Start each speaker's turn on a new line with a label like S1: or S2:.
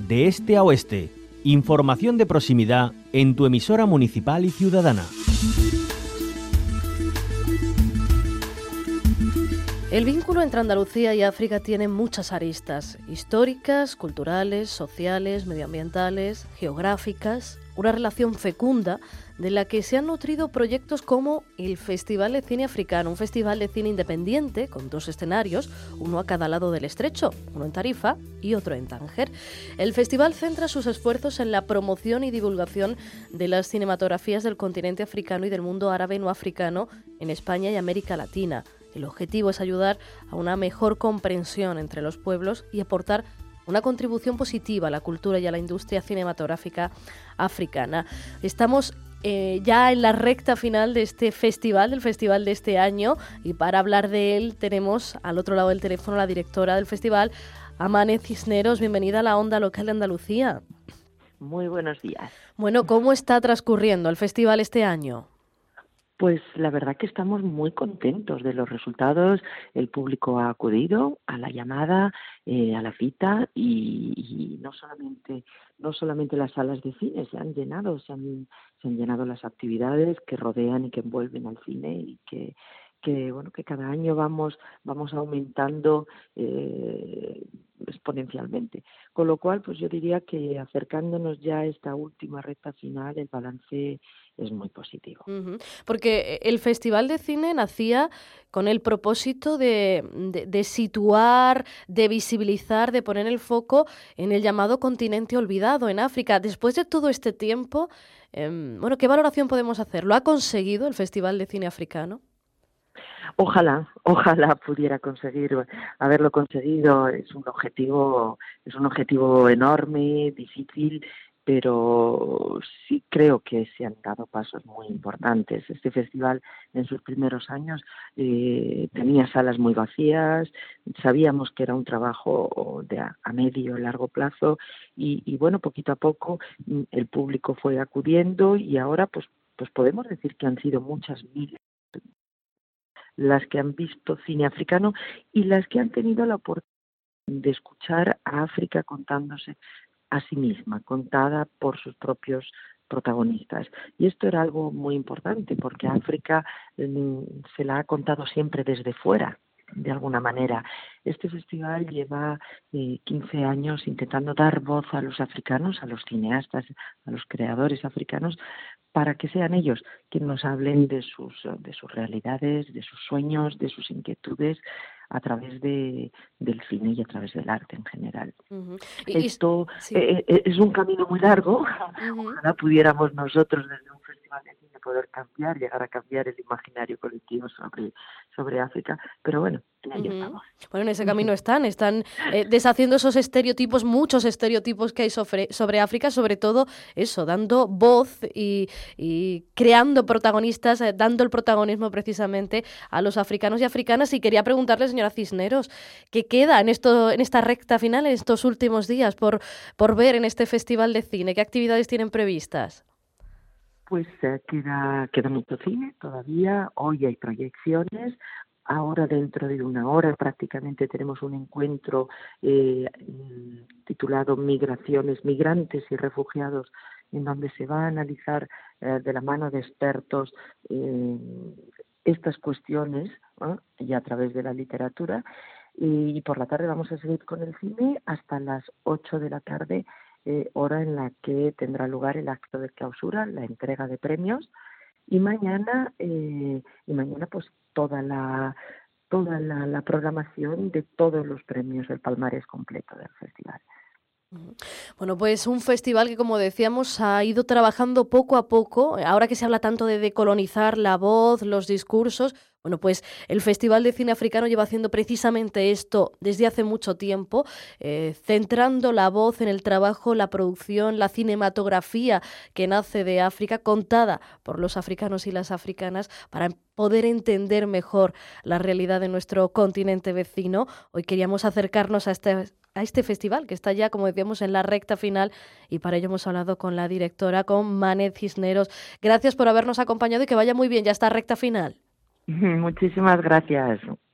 S1: de este a oeste. Información de proximidad en tu emisora municipal y ciudadana.
S2: El vínculo entre Andalucía y África tiene muchas aristas, históricas, culturales, sociales, medioambientales, geográficas, una relación fecunda de la que se han nutrido proyectos como el Festival de Cine Africano, un festival de cine independiente con 2 escenarios, uno a cada lado del estrecho, uno en Tarifa y otro en Tánger. El festival centra sus esfuerzos en la promoción y divulgación de las cinematografías del continente africano y del mundo árabe no africano en España y América Latina. El objetivo es ayudar a una mejor comprensión entre los pueblos y aportar una contribución positiva a la cultura y a la industria cinematográfica africana. Estamos ya en la recta final de este festival, del festival de este año, y para hablar de él tenemos al otro lado del teléfono a la directora del festival, Amane Cisneros. Bienvenida a la Onda Local de Andalucía.
S3: Muy buenos días.
S2: Bueno, ¿cómo está transcurriendo el festival este año?
S3: Pues la verdad que estamos muy contentos de los resultados. El público ha acudido a la llamada, a la cita y no solamente las salas de cine se han llenado, se han llenado las actividades que rodean y que envuelven al cine y que cada año vamos aumentando exponencialmente. Con lo cual, pues yo diría que acercándonos ya a esta última recta final, el balance es muy positivo.
S2: Porque el Festival de Cine nacía con el propósito de situar, de visibilizar, de poner el foco en el llamado continente olvidado, en África. Después de todo este tiempo, ¿qué valoración podemos hacer? ¿Lo ha conseguido el Festival de Cine Africano?
S3: Ojalá pudiera haberlo conseguido. Es un objetivo enorme, difícil, pero sí creo que se han dado pasos muy importantes. Este festival en sus primeros años tenía salas muy vacías, sabíamos que era un trabajo a medio y largo plazo y poquito a poco el público fue acudiendo y ahora pues podemos decir que han sido muchas miles las que han visto cine africano y las que han tenido la oportunidad de escuchar a África contándose a sí misma, contada por sus propios protagonistas. Y esto era algo muy importante porque África se la ha contado siempre desde fuera, de alguna manera. Este festival lleva 15 años intentando dar voz a los africanos, a los cineastas, a los creadores africanos, para que sean ellos quienes nos hablen de sus realidades, de sus sueños, de sus inquietudes, a través del cine y a través del arte en general. Esto es un camino muy largo. Ojalá pudiéramos nosotros desde un festival de cine poder llegar a cambiar el imaginario colectivo sobre África, pero bueno, ahí estamos.
S2: Bueno, en ese camino están deshaciendo esos estereotipos, muchos estereotipos que hay sobre África, sobre todo eso, dando voz y creando protagonistas, dando el protagonismo precisamente a los africanos y africanas. Y quería preguntarle, señora Cisneros, ¿qué queda en esta recta final, en estos últimos días, por ver en este festival de cine? ¿Qué actividades tienen previstas?
S3: Pues queda mucho cine todavía. Hoy hay proyecciones. Ahora, dentro de una hora, prácticamente tenemos un encuentro titulado Migraciones, Migrantes y Refugiados, en donde se va a analizar de la mano de expertos estas cuestiones, y a través de la literatura. Y por la tarde vamos a seguir con el cine hasta las 8 de la tarde, hora en la que tendrá lugar el acto de clausura, la entrega de premios, y mañana pues toda la programación de todos los premios, el palmarés completo del festival.
S2: Bueno, pues un festival que, como decíamos, ha ido trabajando poco a poco. Ahora que se habla tanto de decolonizar la voz, los discursos, bueno, pues el Festival de Cine Africano lleva haciendo precisamente esto desde hace mucho tiempo, centrando la voz en el trabajo, la producción, la cinematografía que nace de África, contada por los africanos y las africanas, para poder entender mejor la realidad de nuestro continente vecino. Hoy queríamos acercarnos a este festival, que está ya, como decíamos, en la recta final, y para ello hemos hablado con la directora, con Amane Cisneros. Gracias por habernos acompañado y que vaya muy bien ya esta recta final.
S3: Muchísimas gracias.